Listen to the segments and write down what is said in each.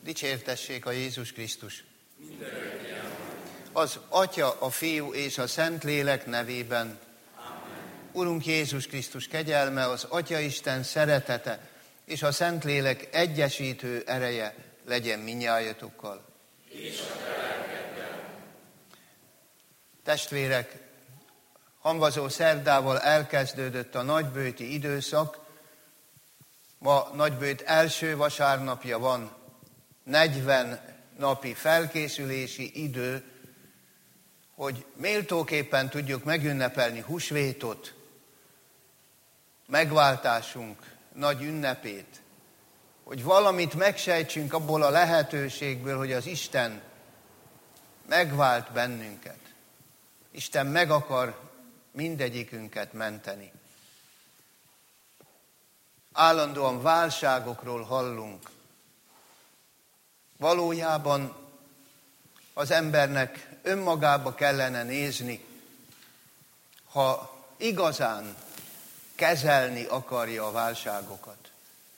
Dicsértessék a Jézus Krisztus! Az Atya, a Fiú és a Szentlélek nevében. Amen. Urunk Jézus Krisztus kegyelme, az Atyaisten szeretete és a Szentlélek egyesítő ereje legyen mindnyájatokkal. És a te lelkeddel. Testvérek, hamvazó szerdával elkezdődött a nagybőti időszak. Ma nagybőt első vasárnapja van, 40 napi felkészülési idő, hogy méltóképpen tudjuk megünnepelni húsvétot, megváltásunk nagy ünnepét, hogy valamit megsejtsünk abból a lehetőségből, hogy az Isten megvált bennünket. Isten meg akar mindegyikünket menteni. Állandóan válságokról hallunk. Valójában az embernek önmagába kellene nézni, ha igazán kezelni akarja a válságokat.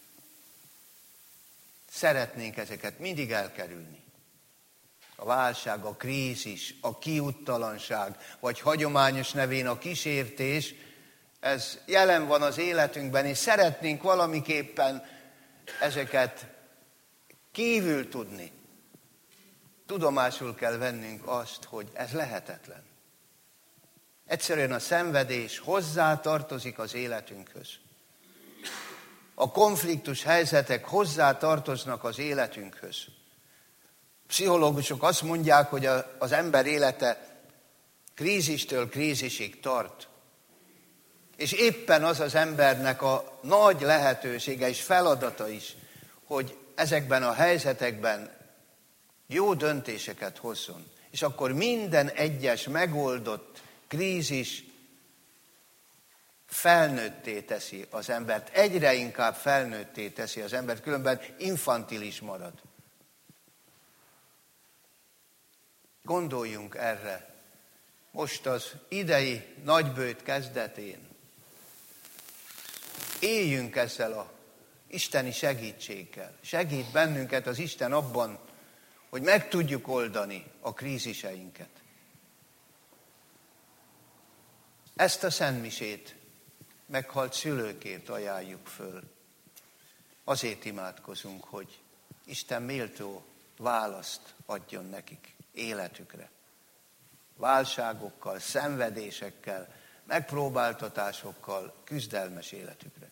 Szeretnénk ezeket mindig elkerülni. A válság, a krízis, a kiúttalanság, vagy hagyományos nevén a kísértés, ez jelen van az életünkben, és szeretnénk valamiképpen ezeket kívül tudni. Tudomásul kell vennünk azt, hogy ez lehetetlen. Egyszerűen a szenvedés hozzá tartozik az életünkhöz. A konfliktus helyzetek hozzá tartoznak az életünkhöz. Pszichológusok azt mondják, hogy az ember élete krízistől krízisig tart. És éppen az az embernek a nagy lehetősége és feladata is, hogy ezekben a helyzetekben jó döntéseket hozzon. És akkor minden egyes megoldott krízis felnőtté teszi az embert. Egyre inkább felnőtté teszi az embert, különben infantilis marad. Gondoljunk erre. Most az idei nagybőt kezdetén. Éljünk ezzel a isteni segítséggel. Segít bennünket az Isten abban, hogy meg tudjuk oldani a kríziseinket. Ezt a szentmisét meghalt szülőkért ajánljuk föl. Azért imádkozunk, hogy Isten méltó választ adjon nekik életükre. Válságokkal, szenvedésekkel, megpróbáltatásokkal, küzdelmes életükre.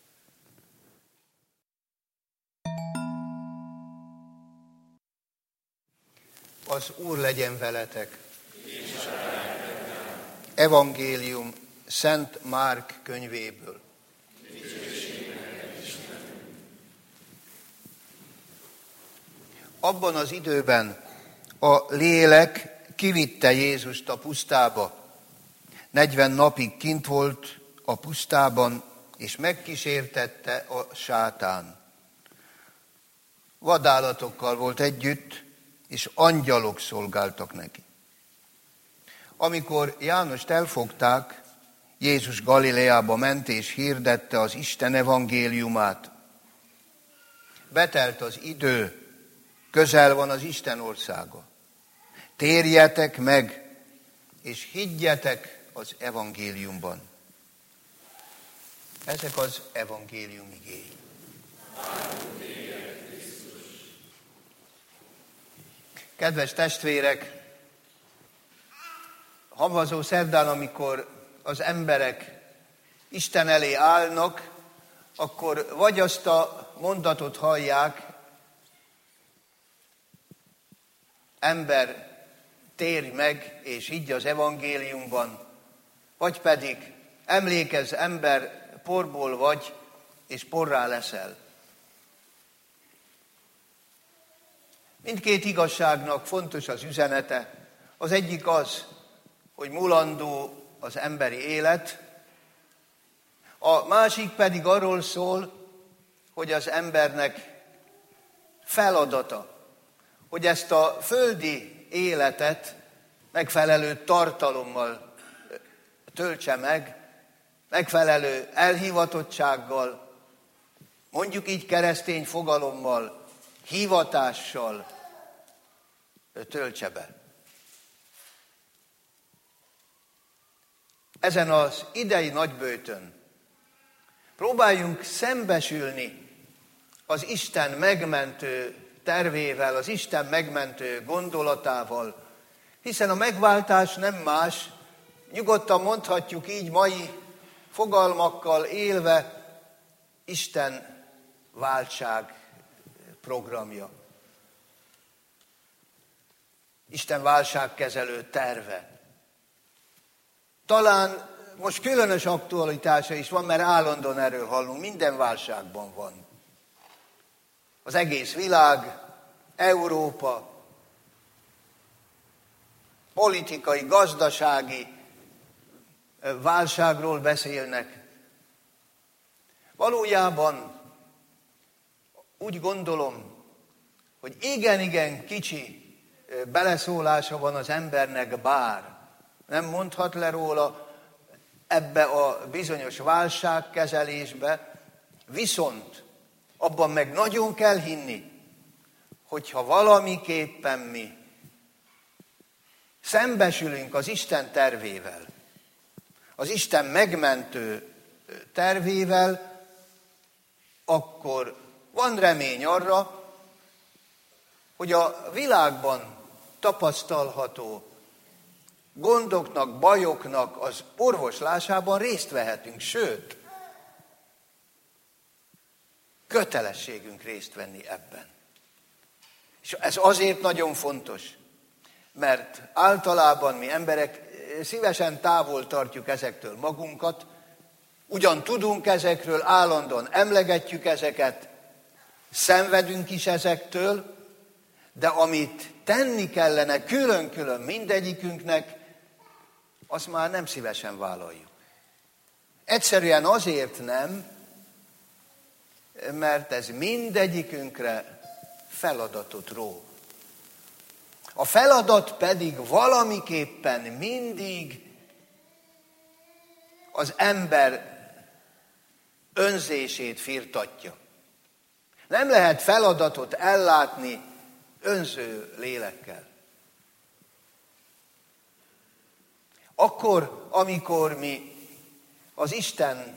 Az Úr legyen veletek. Evangélium Szent Márk könyvéből. Abban az időben a lélek kivitte Jézust a pusztába. 40 napig kint volt a pusztában, és megkísértette a sátán. Vadállatokkal volt együtt, és angyalok szolgáltak neki. Amikor Jánost elfogták, Jézus Galileába ment és hirdette az Isten evangéliumát. Betelt az idő, közel van az Isten országa. Térjetek meg, és higgyetek az evangéliumban. Ezek az evangélium igéi. Kedves testvérek, hamvazó szerdán, amikor az emberek Isten elé állnak, akkor vagy azt a mondatot hallják, ember, térj meg és higgy az evangéliumban, vagy pedig emlékezz, ember, porból vagy, és porrá leszel. Mindkét igazságnak fontos az üzenete. Az egyik az, hogy mulandó az emberi élet, a másik pedig arról szól, hogy az embernek feladata, hogy ezt a földi életet megfelelő tartalommal töltse meg, megfelelő elhivatottsággal, mondjuk így keresztény fogalommal, hivatással töltse be. Ezen az idei nagyböjtön próbáljunk szembesülni az Isten megmentő tervével, az Isten megmentő gondolatával, hiszen a megváltás nem más, nyugodtan mondhatjuk így mai fogalmakkal élve, Isten váltság programja. Isten válságkezelő terve. Talán most különös aktualitása is van, mert állandóan erről hallunk, minden válságban van. Az egész világ, Európa, politikai, gazdasági válságról beszélnek. Valójában úgy gondolom, hogy igen kicsi beleszólása van az embernek, bár nem mondhat le róla ebbe a bizonyos válságkezelésbe, viszont abban meg nagyon kell hinni, hogyha valamiképpen mi szembesülünk az Isten tervével, az Isten megmentő tervével, akkor van remény arra, hogy a világban tapasztalható gondoknak, bajoknak az orvoslásában részt vehetünk, sőt, kötelességünk részt venni ebben. És ez azért nagyon fontos, mert általában mi emberek szívesen távol tartjuk ezektől magunkat, ugyan tudunk ezekről, állandóan emlegetjük ezeket, szenvedünk is ezektől, de amit tenni kellene külön-külön mindegyikünknek, azt már nem szívesen vállaljuk. Egyszerűen azért nem, mert ez mindegyikünkre feladatot ró. A feladat pedig valamiképpen mindig az ember önzését firtatja. Nem lehet feladatot ellátni önző lélekkel. Akkor, amikor mi az Isten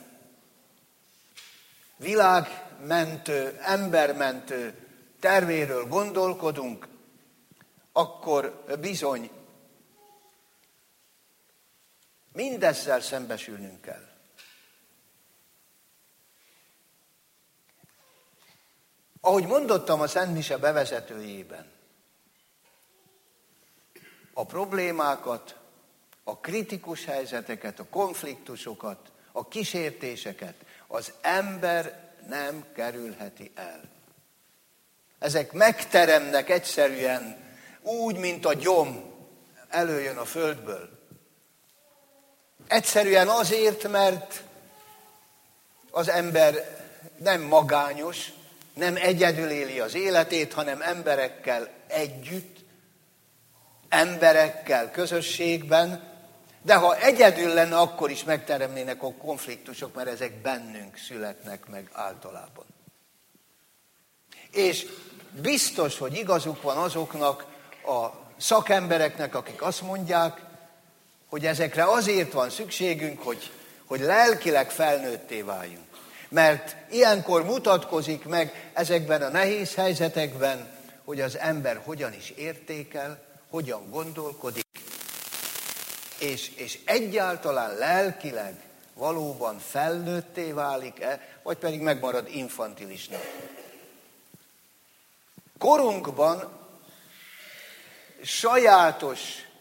világmentő, embermentő tervéről gondolkodunk, akkor bizony mindezzel szembesülnünk kell. Ahogy mondottam a Szent Mise bevezetőjében, a problémákat, a kritikus helyzeteket, a konfliktusokat, a kísértéseket az ember nem kerülheti el. Ezek megteremnek egyszerűen úgy, mint a gyom előjön a földből. Egyszerűen azért, mert az ember nem magányos, nem egyedül éli az életét, hanem emberekkel együtt, emberekkel közösségben, de ha egyedül lenne, akkor is megteremnének a konfliktusok, mert ezek bennünk születnek meg általában. És biztos, hogy igazuk van azoknak a szakembereknek, akik azt mondják, hogy ezekre azért van szükségünk, hogy lelkileg felnőtté váljunk. Mert ilyenkor mutatkozik meg ezekben a nehéz helyzetekben, hogy az ember hogyan is értékel, hogyan gondolkodik, és egyáltalán lelkileg valóban felnőtté válik-e, vagy pedig megmarad infantilisnak. Korunkban sajátos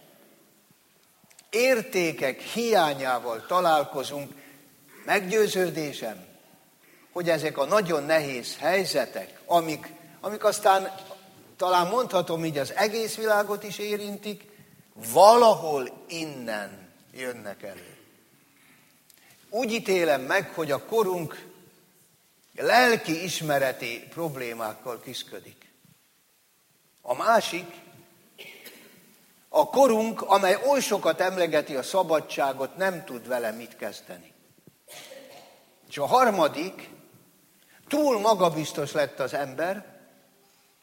értékek hiányával találkozunk, meggyőződésem, hogy ezek a nagyon nehéz helyzetek, amik aztán talán mondhatom így az egész világot is érintik, valahol innen jönnek elő. Úgy ítélem meg, hogy a korunk lelki ismereti problémákkal küszködik. A másik, a korunk, amely oly sokat emlegeti a szabadságot, nem tud vele mit kezdeni. És a harmadik, túl magabiztos lett az ember,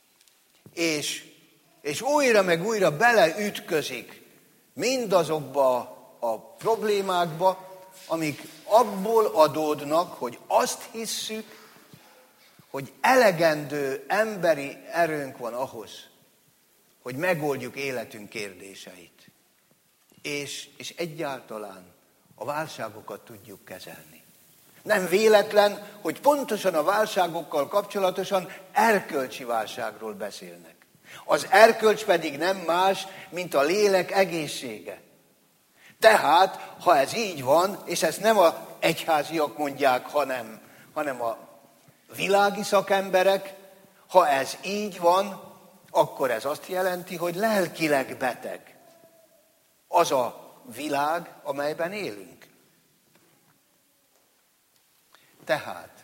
és újra meg újra beleütközik mindazokba a problémákba, amik abból adódnak, hogy azt hisszük, hogy elegendő emberi erőnk van ahhoz, hogy megoldjuk életünk kérdéseit. És egyáltalán a válságokat tudjuk kezelni. Nem véletlen, hogy pontosan a válságokkal kapcsolatosan erkölcsi válságról beszélnek. Az erkölcs pedig nem más, mint a lélek egészsége. Tehát, ha ez így van, és ezt nem az egyháziak mondják, hanem a világi szakemberek, ha ez így van, akkor ez azt jelenti, hogy lelkileg beteg az a világ, amelyben élünk. Tehát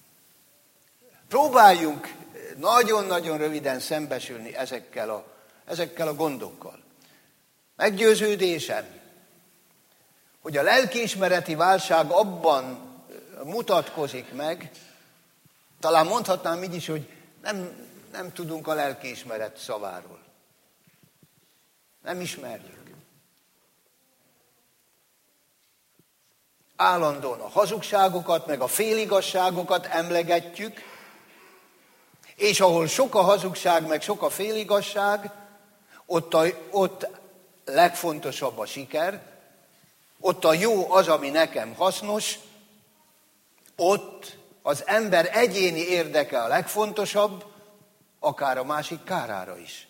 próbáljunk nagyon-nagyon röviden szembesülni ezekkel a gondokkal. Meggyőződésem, hogy a lelkiismereti válság abban mutatkozik meg, talán mondhatnám így is, hogy nem tudunk a lelkiismeret szaváról. Nem ismerjük. Állandóan a hazugságokat, meg a féligasságokat emlegetjük, és ahol sok a hazugság, meg sok a féligasság, ott legfontosabb a siker, ott a jó az, ami nekem hasznos, ott az ember egyéni érdeke a legfontosabb, akár a másik kárára is.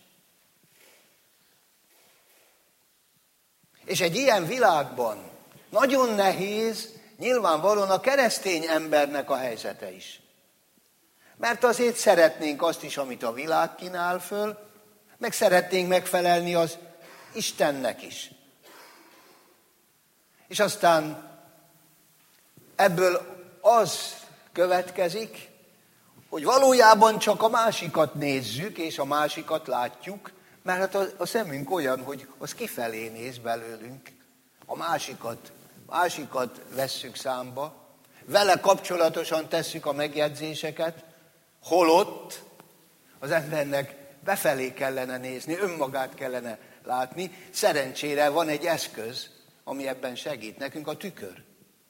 És egy ilyen világban nagyon nehéz, nyilvánvalóan a keresztény embernek a helyzete is. Mert azért szeretnénk azt is, amit a világ kínál föl, meg szeretnénk megfelelni az Istennek is. És aztán ebből az következik, hogy valójában csak a másikat nézzük, és a másikat látjuk, mert hát a szemünk olyan, hogy az kifelé néz belőlünk. A másikat vesszük számba, vele kapcsolatosan tesszük a megjegyzéseket, holott az embernek befelé kellene nézni, önmagát kellene látni. Szerencsére van egy eszköz, ami ebben segít nekünk, a tükör.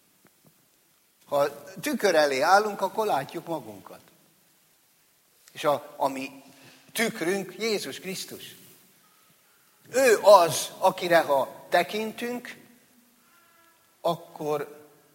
Ha tükör elé állunk, akkor látjuk magunkat. És a mi tükrünk Jézus Krisztus. Ő az, akire ha tekintünk, akkor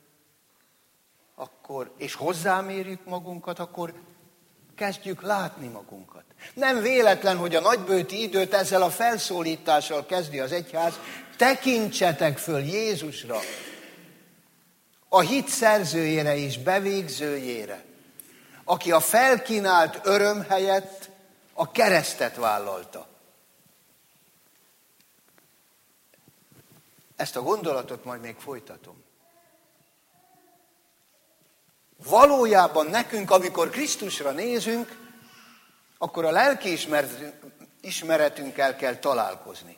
és hozzámérjük magunkat, akkor kezdjük látni magunkat. Nem véletlen, hogy a nagybőti időt ezzel a felszólítással kezdi az egyház, tekintsetek föl Jézusra, a hit szerzőjére és bevégzőjére, aki a felkínált öröm helyett a keresztet vállalta. Ezt a gondolatot majd még folytatom. Valójában nekünk, amikor Krisztusra nézünk, akkor a lelkiismeretünkkel kell találkozni.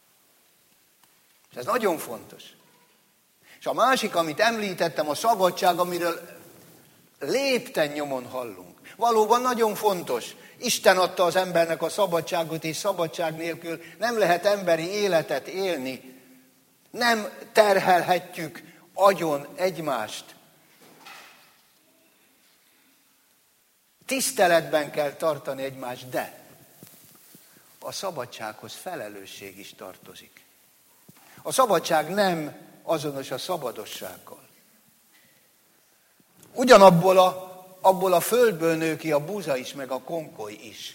És ez nagyon fontos. És a másik, amit említettem, a szabadság, amiről lépten nyomon hallunk. Valóban nagyon fontos. Isten adta az embernek a szabadságot, és szabadság nélkül nem lehet emberi életet élni. Nem terhelhetjük agyon egymást. Tiszteletben kell tartani egymást, de a szabadsághoz felelősség is tartozik. A szabadság nem azonos a szabadossággal. Abból a földből nő ki a búza is, meg a konkoly is.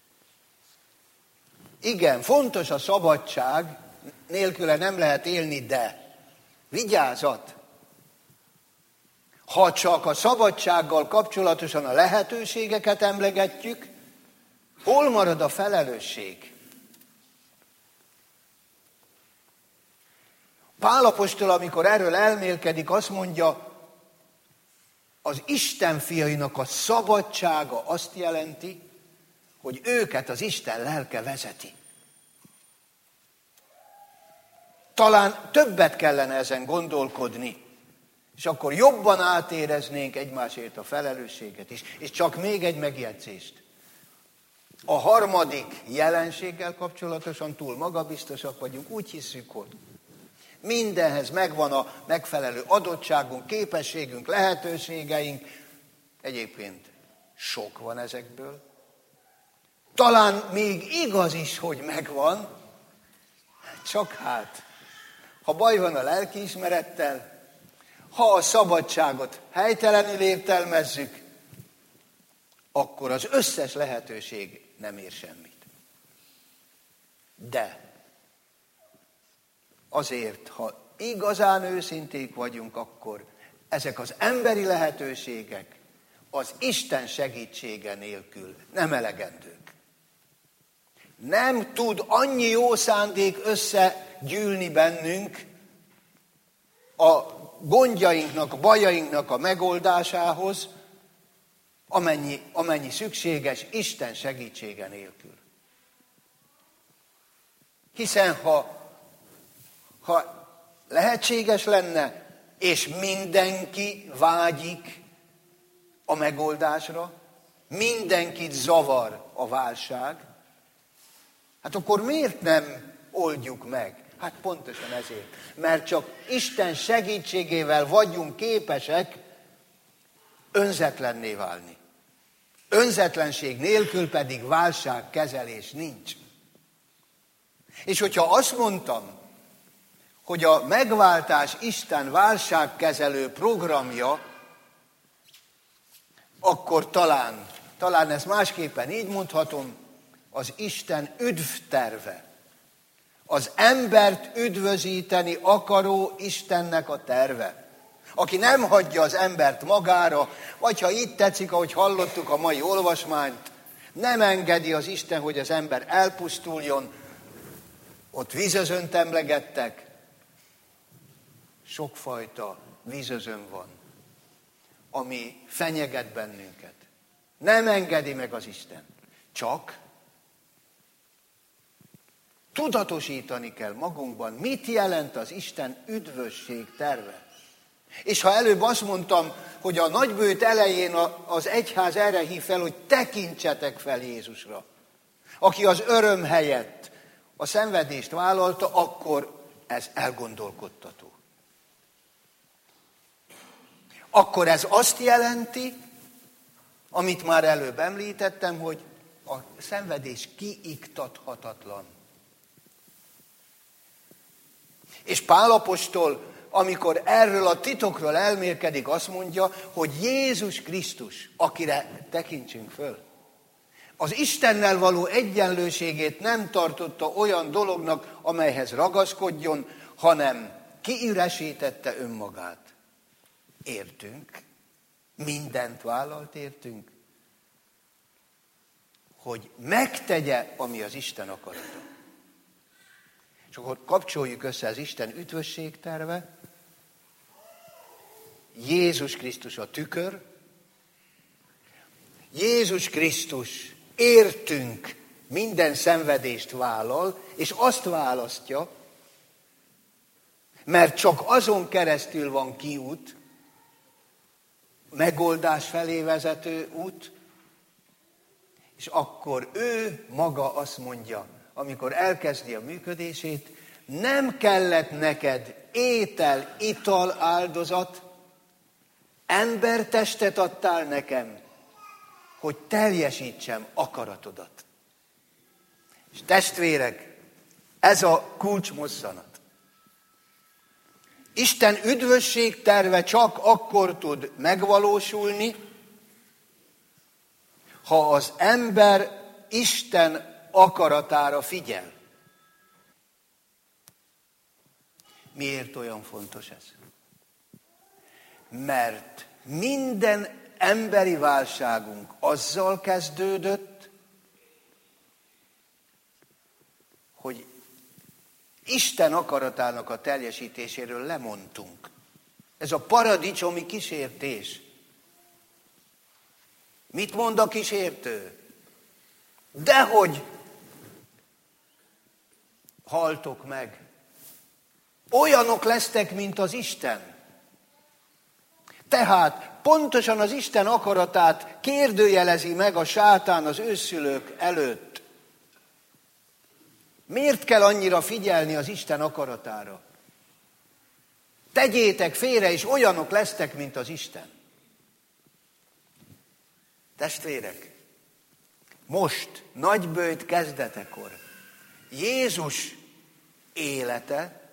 Igen, fontos a szabadság, nélküle nem lehet élni, de vigyázat! Ha csak a szabadsággal kapcsolatosan a lehetőségeket emlegetjük, hol marad a felelősség? Pál apostol, amikor erről elmélkedik, azt mondja, az Isten fiainak a szabadsága azt jelenti, hogy őket az Isten lelke vezeti. Talán többet kellene ezen gondolkodni, és akkor jobban átéreznénk egymásért a felelősséget is. És csak még egy megjegyzést. A harmadik jelenséggel kapcsolatosan túl magabiztosak vagyunk, úgy hiszük, hogy mindenhez megvan a megfelelő adottságunk, képességünk, lehetőségeink. Egyébként sok van ezekből. Talán még igaz is, hogy megvan, csak hát, ha baj van a lelkiismerettel, ha a szabadságot helytelenül értelmezzük, akkor az összes lehetőség nem ér semmit. De azért, ha igazán őszinték vagyunk, akkor ezek az emberi lehetőségek az Isten segítsége nélkül nem elegendők. Nem tud annyi jó szándék összegyűlni bennünk a gondjainknak, a bajainknak a megoldásához, amennyi szükséges Isten segítsége nélkül. Hiszen ha lehetséges lenne, és mindenki vágyik a megoldásra, mindenkit zavar a válság, hát akkor miért nem oldjuk meg? Hát pontosan ezért. Mert csak Isten segítségével vagyunk képesek önzetlenné válni. Önzetlenség nélkül pedig válságkezelés nincs. És hogyha azt mondtam, hogy a megváltás Isten válságkezelő programja, akkor talán ezt másképpen így mondhatom, az Isten üdvterve. Az embert üdvözíteni akaró Istennek a terve. Aki nem hagyja az embert magára, vagy ha így tetszik, ahogy hallottuk a mai olvasmányt, nem engedi az Isten, hogy az ember elpusztuljon. Ott vízözönt emlegettek. Sokfajta vízözön van, ami fenyeget bennünket. Nem engedi meg az Isten. Csak tudatosítani kell magunkban, mit jelent az Isten üdvösség terve. És ha előbb azt mondtam, hogy a nagybőjt elején az egyház erre hív fel, hogy tekintsetek fel Jézusra, aki az öröm helyett a szenvedést vállalta, akkor ez elgondolkodtató. Akkor ez azt jelenti, amit már előbb említettem, hogy a szenvedés kiiktathatatlan. És Pál apostol, amikor erről a titokról elmélkedik, azt mondja, hogy Jézus Krisztus, akire tekintsünk föl, az Istennel való egyenlőségét nem tartotta olyan dolognak, amelyhez ragaszkodjon, hanem kiüresítette önmagát. Értünk, mindent vállalt értünk, hogy megtegye, ami az Isten akarata. És akkor kapcsoljuk össze az Isten üdvösség terve, Jézus Krisztus a tükör, Jézus Krisztus értünk minden szenvedést vállal, és azt választja, mert csak azon keresztül van kiút, megoldás felé vezető út, és akkor ő maga azt mondja, amikor elkezdi a működését, nem kellett neked étel, ital, áldozat, embertestet adtál nekem, hogy teljesítsem akaratodat. És testvérek, ez a kulcsmozzanat. Isten üdvösség terve csak akkor tud megvalósulni, ha az ember Isten akaratára figyel. Miért olyan fontos ez? Mert minden emberi válságunk azzal kezdődött, hogy Isten akaratának a teljesítéséről lemondtunk. Ez a paradicsomi kísértés. Mit mond a kísértő? Dehogy haltok meg. Olyanok lesztek, mint az Isten. Tehát pontosan az Isten akaratát kérdőjelezi meg a sátán az ősszülők előtt. Miért kell annyira figyelni az Isten akaratára? Tegyétek félre, és olyanok lesztek, mint az Isten. Testvérek, most, nagyböjt kezdetekor, Jézus élete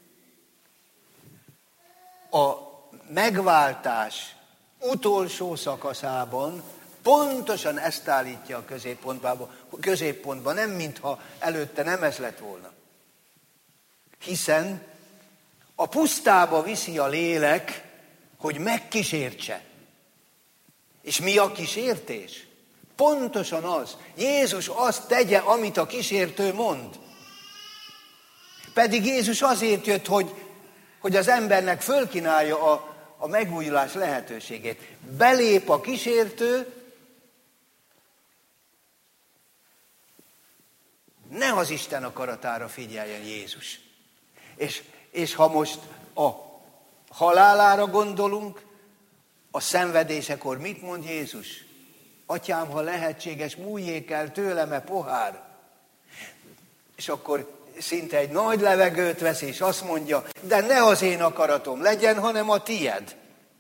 a megváltás utolsó szakaszában pontosan ezt állítja a középpontba, nem mintha előtte nem ez lett volna. Hiszen a pusztába viszi a lélek, hogy megkísértse. És mi a kísértés? Pontosan az. Jézus azt tegye, amit a kísértő mond. Pedig Jézus azért jött, hogy az embernek fölkínálja a megújulás lehetőségét. Belép a kísértő, ne az Isten akaratára figyeljen Jézus. És ha most a halálára gondolunk, a szenvedésekor mit mond Jézus? Atyám, ha lehetséges, múljék el tőlem pohár. És akkor szinte egy nagy levegőt vesz, és azt mondja, de ne az én akaratom legyen, hanem a tied.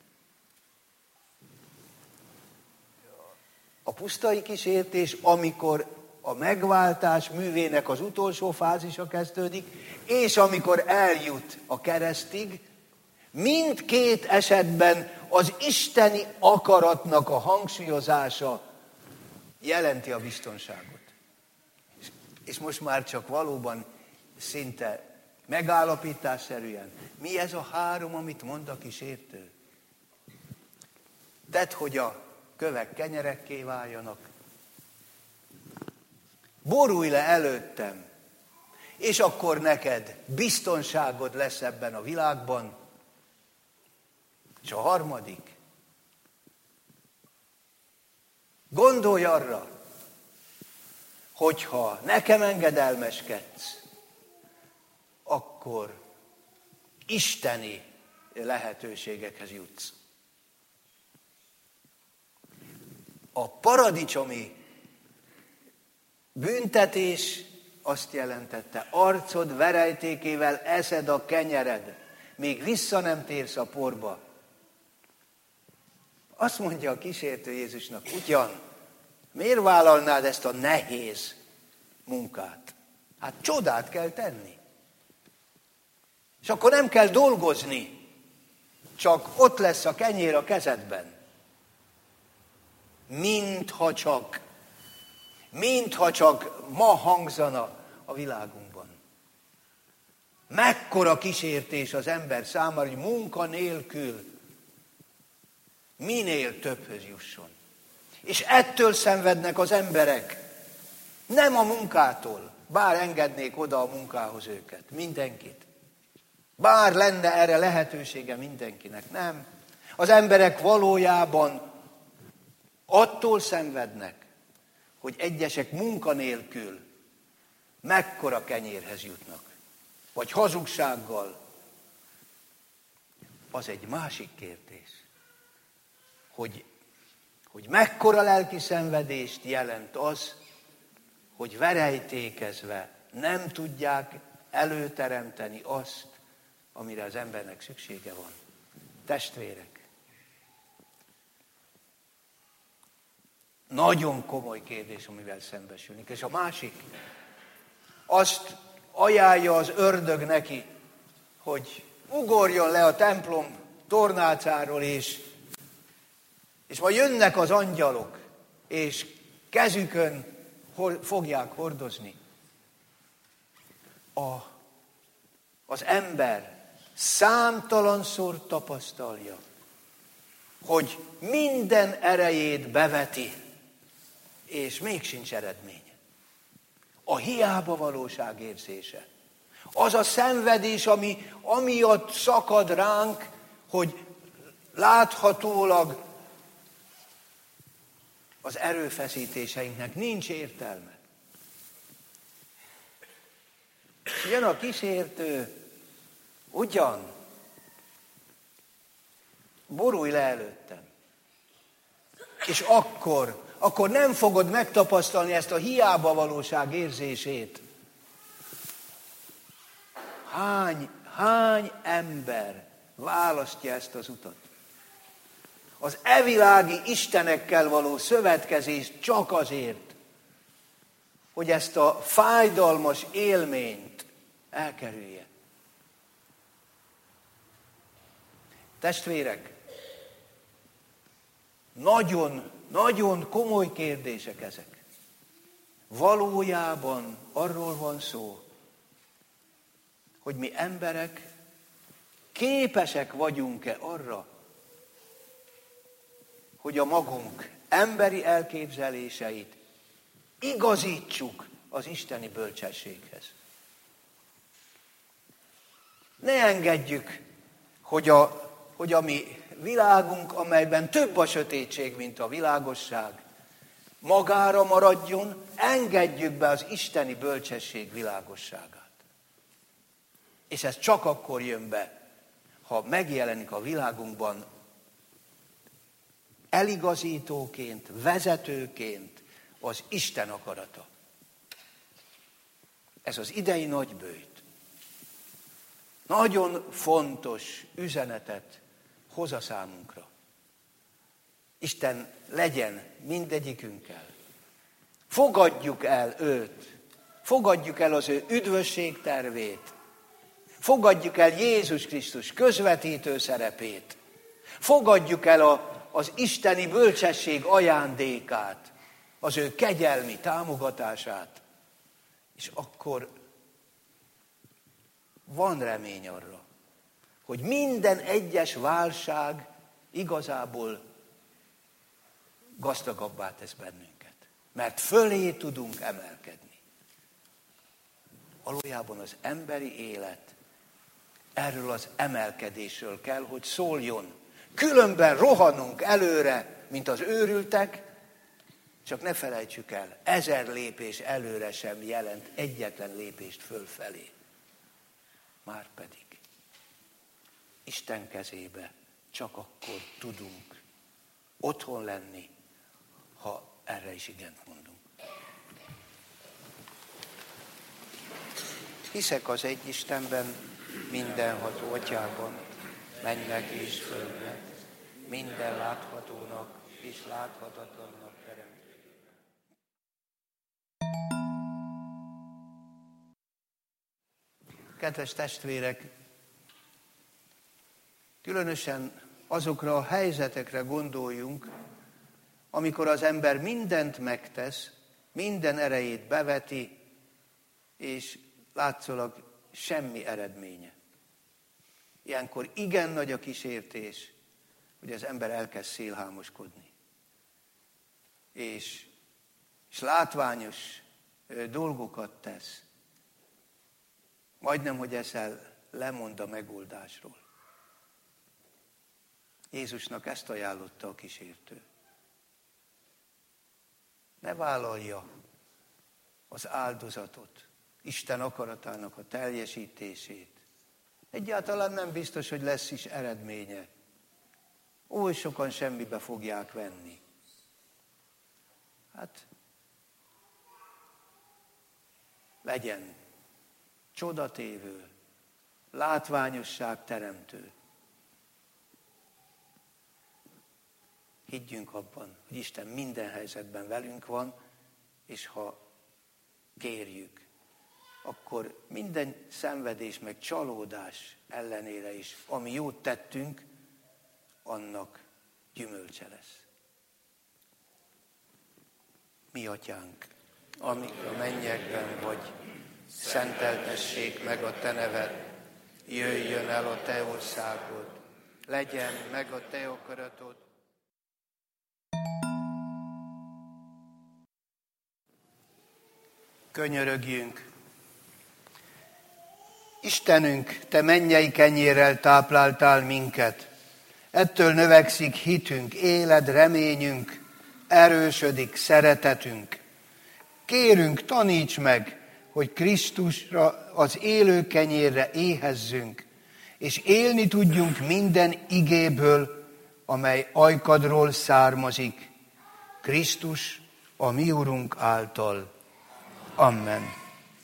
A pusztai kísértés, amikor a megváltás művének az utolsó fázisa kezdődik, és amikor eljut a keresztig, mindkét esetben az isteni akaratnak a hangsúlyozása jelenti a biztonságot. És most már csak valóban szinte megállapításszerűen, mi ez a három, amit mond a kísértő? Tedd, hogy a kövek kenyerekké váljanak. Borulj le előttem, és akkor neked biztonságod lesz ebben a világban. És a harmadik, gondolj arra, hogyha nekem engedelmeskedsz, akkor isteni lehetőségekhez jutsz. A paradicsomi büntetés azt jelentette, arcod verejtékével eszed a kenyered, még vissza nem térsz a porba. Azt mondja a kísértő Jézusnak, ugyan, miért vállalnád ezt a nehéz munkát? Hát csodát kell tenni. És akkor nem kell dolgozni, csak ott lesz a kenyér a kezedben. Mintha csak ma hangzana a világunkban. Mekkora kísértés az ember számára, hogy munka nélkül minél többhöz jusson. És ettől szenvednek az emberek. Nem a munkától, bár engednék oda a munkához őket, mindenkit. Bár lenne erre lehetősége mindenkinek, nem. Az emberek valójában attól szenvednek, hogy egyesek munkanélkül mekkora kenyérhez jutnak. Vagy hazugsággal. Az egy másik kérdés. Hogy mekkora lelki szenvedést jelent az, hogy verejtékezve nem tudják előteremteni azt, amire az embernek szüksége van. Testvérek, nagyon komoly kérdés, amivel szembesülünk. És a másik, azt ajánlja az ördög neki, hogy ugorjon le a templom tornácáról, és majd jönnek az angyalok, és kezükön fogják hordozni. Az ember számtalanszor tapasztalja, hogy minden erejét beveti, és még sincs eredménye. A hiába valóság érzése. Az a szenvedés, ami amiatt szakad ránk, hogy láthatólag az erőfeszítéseinknek nincs értelme. Jön a kísértő, ugyan borulj le előttem. És akkor nem fogod megtapasztalni ezt a hiába valóság érzését. Hány ember választja ezt az utat? Az evilági istenekkel való szövetkezést csak azért, hogy ezt a fájdalmas élményt elkerülje. Testvérek, nagyon komoly kérdések ezek. Valójában arról van szó, hogy mi emberek képesek vagyunk-e arra, hogy a magunk emberi elképzeléseit igazítsuk az isteni bölcsességhez. Ne engedjük, hogy a mi világunk, amelyben több a sötétség, mint a világosság, magára maradjon, engedjük be az isteni bölcsesség világosságát. És ez csak akkor jön be, ha megjelenik a világunkban eligazítóként, vezetőként az Isten akarata. Ez az idei nagybőjt nagyon fontos üzenetet hoz a számunkra. Isten legyen mindegyikünkkel. Fogadjuk el őt, fogadjuk el az ő üdvösség tervét, fogadjuk el Jézus Krisztus közvetítő szerepét, fogadjuk el az isteni bölcsesség ajándékát, az ő kegyelmi támogatását, és akkor van remény arra, hogy minden egyes válság igazából gazdagabbá tesz bennünket. Mert fölé tudunk emelkedni. Valójában az emberi élet erről az emelkedésről kell, hogy szóljon. Különben rohanunk előre, mint az őrültek, csak ne felejtsük el, 1000 lépés előre sem jelent egyetlen lépést fölfelé. Márpedig Isten kezébe csak akkor tudunk otthon lenni, ha erre is igent mondunk. Hiszek az egy Istenben, mindenható Atyában, mennek és földnek, minden láthatónak és láthatatlannak teremtő. Kedves testvérek, különösen azokra a helyzetekre gondoljunk, amikor az ember mindent megtesz, minden erejét beveti, és látszólag semmi eredménye. Ilyenkor igen nagy a kísértés, hogy az ember elkezd szélhámoskodni. És látványos dolgokat tesz. Majdnem, hogy ezzel lemond a megoldásról. Jézusnak ezt ajánlotta a kísértő. Ne vállalja az áldozatot, Isten akaratának a teljesítését. Egyáltalán nem biztos, hogy lesz is eredménye. Oly sokan semmibe fogják venni. Hát, legyen csodatévő, látványosság teremtő. Higgyünk abban, hogy Isten minden helyzetben velünk van, és ha kérjük, akkor minden szenvedés meg csalódás ellenére is, ami jót tettünk, annak gyümölcse lesz. Mi atyánk, ami a mennyekben vagy, szenteltessék meg a te neved, jöjjön el a te országod, legyen meg a te akaratod. Könyörögjünk! Istenünk, te mennyei kenyérrel tápláltál minket. Ettől növekszik hitünk, éled, reményünk, erősödik szeretetünk. Kérünk, taníts meg, hogy Krisztusra, az élő kenyérre éhezzünk, és élni tudjunk minden igéből, amely ajkadról származik, Krisztus, a mi Urunk által. Amen.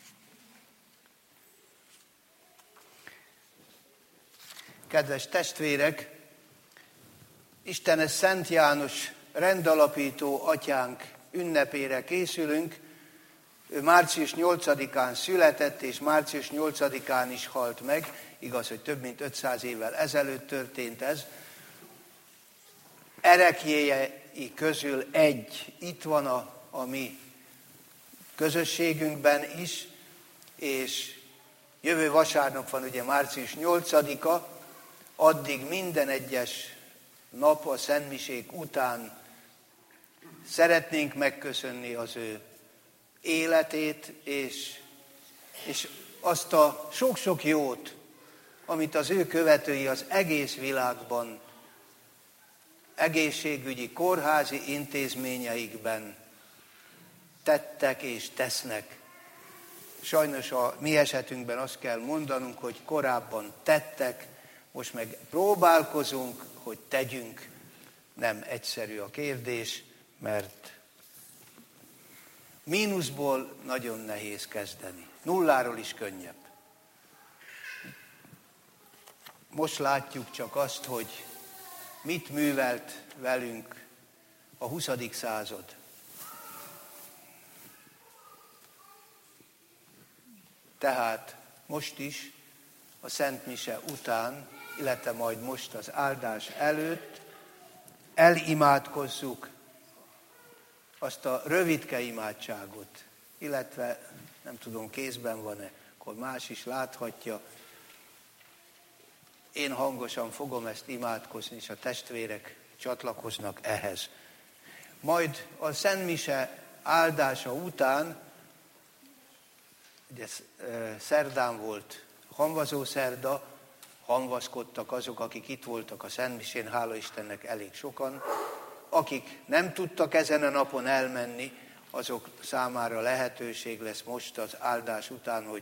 Kedves testvérek, Istenes Szent János rendalapító atyánk ünnepére készülünk. Ő március 8-án született, és március 8-án is halt meg. Igaz, hogy több mint 500 évvel ezelőtt történt ez. Ereklyéjei közül egy itt van a mi közösségünkben is, és jövő vasárnap van ugye március 8-a, addig minden egyes nap a szentmisék után szeretnénk megköszönni az ő életét, és azt a sok-sok jót, amit az ő követői az egész világban, egészségügyi, kórházi intézményeikben tettek és tesznek. Sajnos a mi esetünkben azt kell mondanunk, hogy korábban tettek, most meg próbálkozunk, hogy tegyünk. Nem egyszerű a kérdés, mert mínuszból nagyon nehéz kezdeni. Nulláról is könnyebb. Most látjuk csak azt, hogy mit művelt velünk a 20. század. Tehát most is a Szent Mise után, illetve majd most az áldás előtt elimádkozzuk azt a rövidke imádságot, illetve nem tudom, kézben van-e, akkor más is láthatja. Én hangosan fogom ezt imádkozni, és a testvérek csatlakoznak ehhez. Majd a Szent Mise áldása után, ugye szerdán volt hamvazó szerda, hamvaszkodtak azok, akik itt voltak a Szent Misén, hála Istennek elég sokan. Akik nem tudtak ezen a napon elmenni, azok számára lehetőség lesz most az áldás után, hogy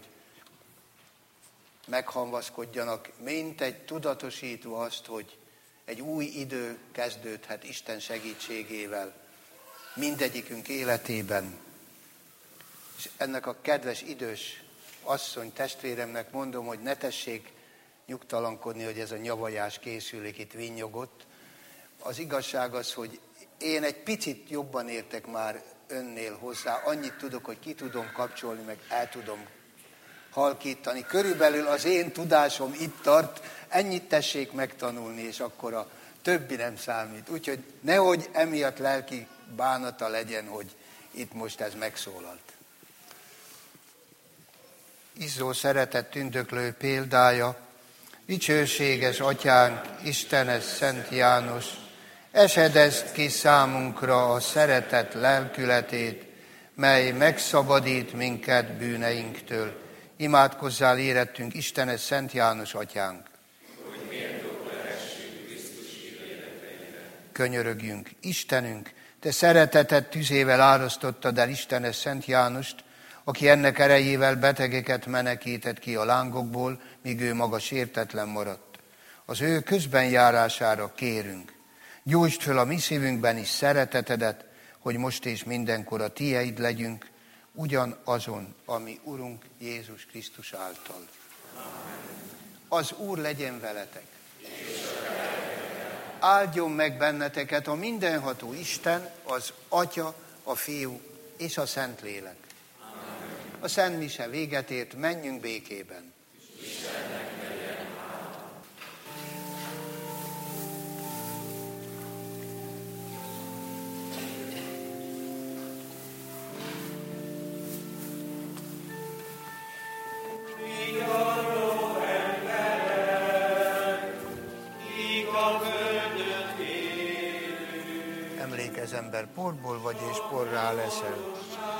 meghamvaszkodjanak, mintegy tudatosítva azt, hogy egy új idő kezdődhet Isten segítségével mindegyikünk életében. És ennek a kedves idős asszony testvéremnek mondom, hogy ne tessék nyugtalankodni, hogy ez a nyavajás készülék itt vinnyogott. Az igazság az, hogy én egy picit jobban értek már önnél hozzá, annyit tudok, hogy ki tudom kapcsolni, meg el tudom halkítani. Körülbelül az én tudásom itt tart, ennyit tessék megtanulni, és akkor a többi nem számít. Úgyhogy nehogy emiatt lelki bánata legyen, hogy itt most ez megszólalt. Izzó szeretett tündöklő példája, dicsőséges atyánk, Istenes Szent János, esedezd ki számunkra a szeretet lelkületét, mely megszabadít minket bűneinktől. Imádkozzál érettünk, Istenes Szent János atyánk. Hogy méltók lehessünk Krisztus ígéreteire. Könyörögjünk, Istenünk, te szereteted tüzével árasztottad el Istenes Szent Jánost, aki ennek erejével betegeket menekített ki a lángokból, míg ő maga sértetlen maradt. Az ő közbenjárására kérünk. Gyújtsd föl a mi szívünkben is szeretetedet, hogy most és mindenkor a tieid legyünk, ugyanazon, ami Urunk Jézus Krisztus által. Az Úr legyen veletek. Áldjon meg benneteket a mindenható Isten, az Atya, a Fiú és a Szentlélek. A Szent Mise véget ért, menjünk békében. Emlékezz, ember, porból vagy és porrá leszel.